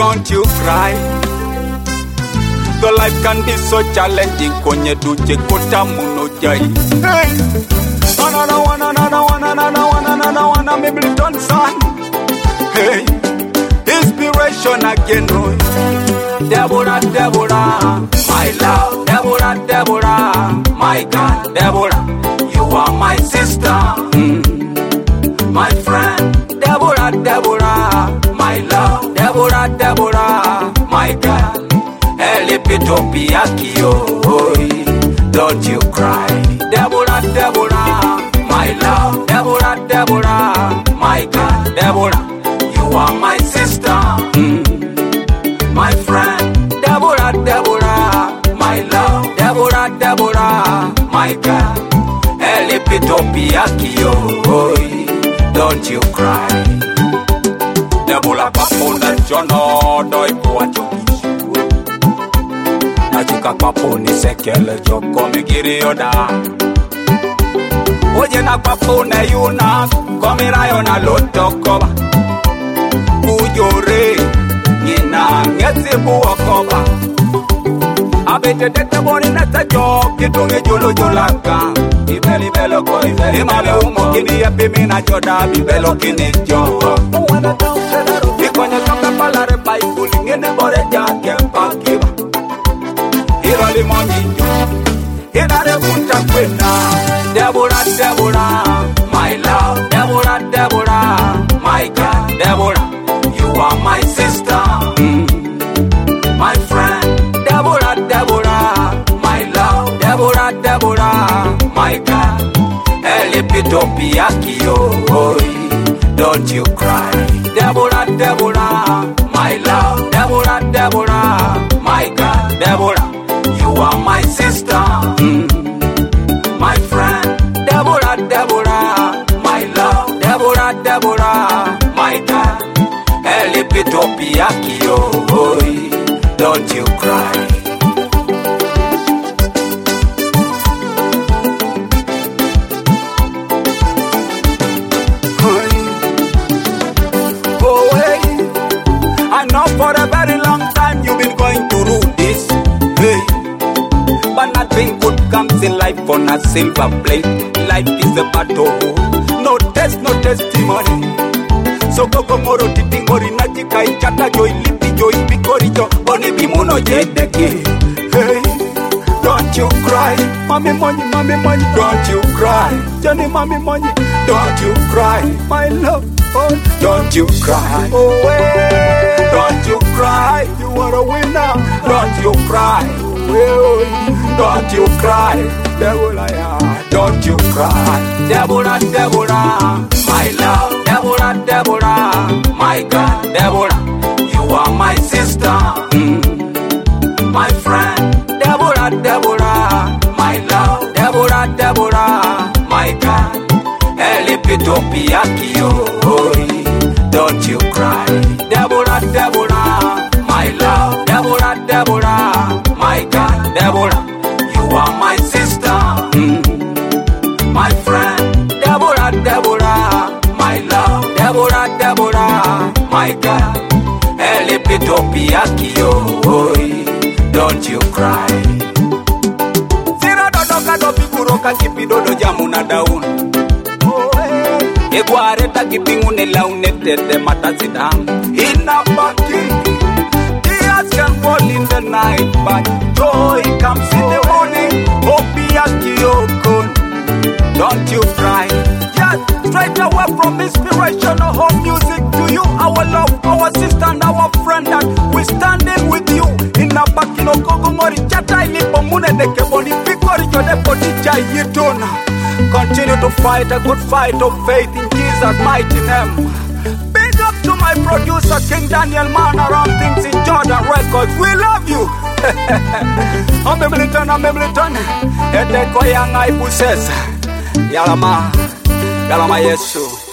don't you cry. The life can be so challenging. Konye duche kota muno jai. Hey, another one, Mableton son. Hey, inspiration again, oh. Deborah, my love. Deborah, my God. Deborah, you are my sister. My friend. Deborah, my love. Deborah, my God. Elipitopiakio, don't you cry. Deborah, my love. Deborah, my God. Deborah, you are my sister. My friend. Deborah, my love. Deborah, my God. Elipitopiakio, don't you cry. Deborah papona jono doi kuacho. Nachuka paponi sekele joko migiri yoda. Oje na papona yuna komira yona lotokoba. Ujore nina ngezi buwakoba. Abete tete boni neta jo kitunge jolo jolaka. Ibeli belo ko ibeli male umo kini ya pimi na joda bibelo kini jo. Uwana tausela Ikonye toka palare baikuli ngene bore jake pakiba. Irali monjinjo Inare kunta kwena. Deborah, my love. Deborah, my God. Deborah, you are my sister. My friend. Deborah, my love. Deborah, my God. Elipitopiakio, don't you cry. Deborah, my love. Deborah, my God. Deborah, you are my sister. My friend. Deborah, my love. Deborah, my God. Elipitopiakio, don't you cry. For a very long time you've been going through this, hey. But nothing good comes in life on a silver plate. Life is a battle, no test, no testimony. So go moro titingori najika ichata joy lipi joy pikori jo boni bimuno jedeki. Hey, don't you cry, mommy money, don't you cry. Johnny mommy money, don't you cry. My love, oh, don't you cry. Oh, hey. Don't you cry, you are a winner. Don't you cry, don't you cry. Don't you cry. Deborah, my love. Deborah, my God. Deborah, you are my sister. My friend. Deborah, my love. Deborah, my God. Elipitopiakio, don't you cry. Deborah, my love. Deborah, my God. Deborah, you are my sister. My friend. Deborah, my love. Deborah, my God. Elipitopiakio, don't you cry. Zira dodoka do biguroka kipidodo jamuna daun. Eguareta kipingune launete matazidam. Inabaki, tears can fall in the night, but joy comes in the morning. Opiakio, don't you cry. Just straight away from inspirational home music to you, our love, our sister and our friend, that we standing with you. Inabaki no kogomori chata ilipo mune deke boni pikori jode poti chayitona. Continue to fight a good fight of faith in Jesus' mighty name. Big up to my producer King Daniel Man around things in Jordan Records. We love you. I'm Mableton. Edeko yang ai buses. Yalama Yesu.